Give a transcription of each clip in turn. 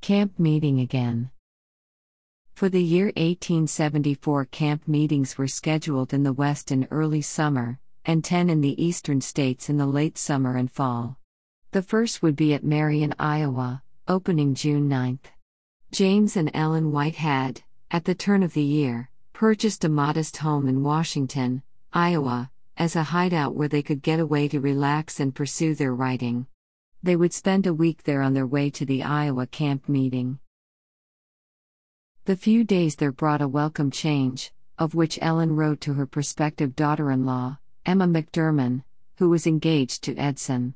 Camp meeting again. For the year 1874, camp meetings were scheduled in the West in early summer, and 10 in the eastern states in the late summer and fall. The first would be at Marion, Iowa, opening June 9th. James and Ellen White had, at the turn of the year, purchased a modest home in Washington, Iowa, as a hideout where they could get away to relax and pursue their writing. They would spend a week there on their way to the Iowa camp meeting. The few days there brought a welcome change, of which Ellen wrote to her prospective daughter-in-law, Emma McDermott, who was engaged to Edson.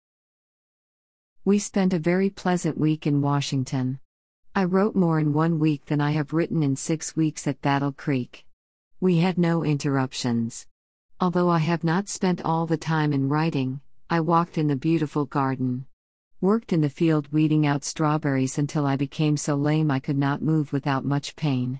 We spent a very pleasant week in Washington. I wrote more in 1 week than I have written in 6 weeks at Battle Creek. We had no interruptions. Although I have not spent all the time in writing, I walked in the beautiful garden. Worked in the field weeding out strawberries until I became so lame I could not move without much pain.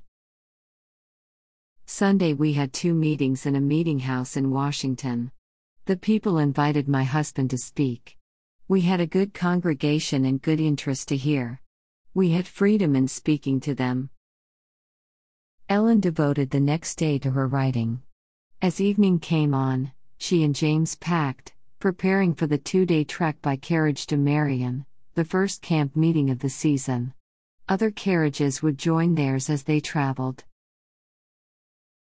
Sunday we had 2 meetings in a meeting house in Washington. The people invited my husband to speak. We had a good congregation and good interest to hear. We had freedom in speaking to them. Ellen devoted the next day to her writing. As evening came on, she and James packed, preparing for the 2-day trek by carriage to Marion, the first camp meeting of the season. Other carriages would join theirs as they traveled.